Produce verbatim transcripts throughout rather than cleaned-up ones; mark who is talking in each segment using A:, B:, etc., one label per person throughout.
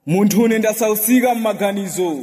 A: Munthu une ndasausika m'maganizo.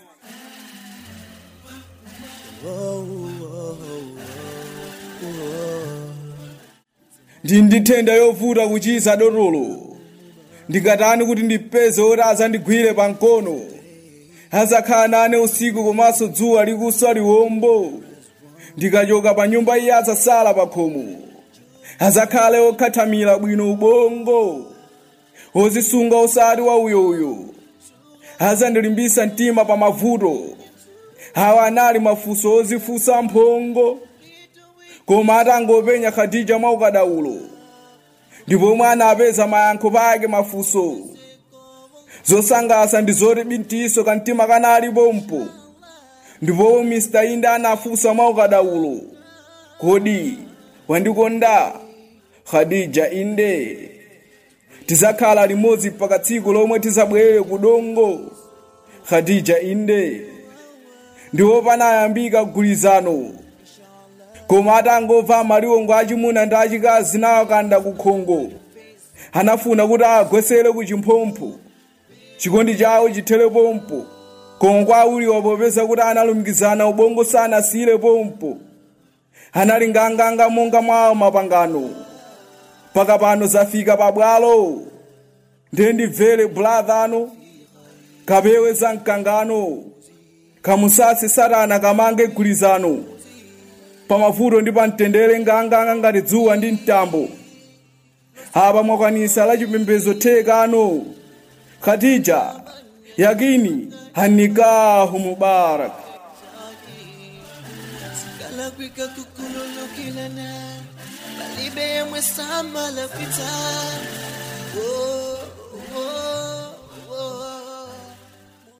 A: Ndi ndithenda yovuta kuchiza dotolo. Ndikatani kuti ndipeze oti azandigwire pankono. Azakhala nane usiku komanso dzuwa likuswa liwombo. Ndikachoka pa nyumba iye azasala pa khomo. Azakhale okhathamira bwino ubongo. Ozisunga usati wa uyoyo. Azandilimbisa mtima pa mavuto. Hawa anali mafunso ozifunsa mphongo. Koma atangopenya Khadija mwaukadaulo. Ndipo mwana apeza mayankho pake mafunso. Zosangalatsa ndi zoti bintiso kantima kanali pompo. Ndipo mister Inde anafunsa mwaukadaulo. Kodi wandikonda Khadija Inde? Tizakhala limodzi mpaka tsiku lomwe tizabwerere kudongo Khadija Inde. Ndipo panayambika gulizano. Koma atangomva maliwongo achimuna ndi achikazi nawo kanda kukhongo. Anafuna kuti agwesere ku chimphompho. Chikondi chawo chithere pompo. Koma kwa uliwa popeza kuti analumikizana ubongo sanasiyire pompo. Anali nganganga monga mwawo mapangano. Paka pano zafika pabwalo. Ndiye ndimvere brother ano. Kapewe za mkangano. Kamusasi Satana kamange gulizano. Pamavuto ndi pamtendere nganganga ngati dzuwa ndi mtambo. Apa mwakwanisa la chipembedzo thekano. Khadija yakini hanikahu mubarak.
B: Sikala kwika kukulono kilana. Balibe mwe sama la pita. Oh, oh.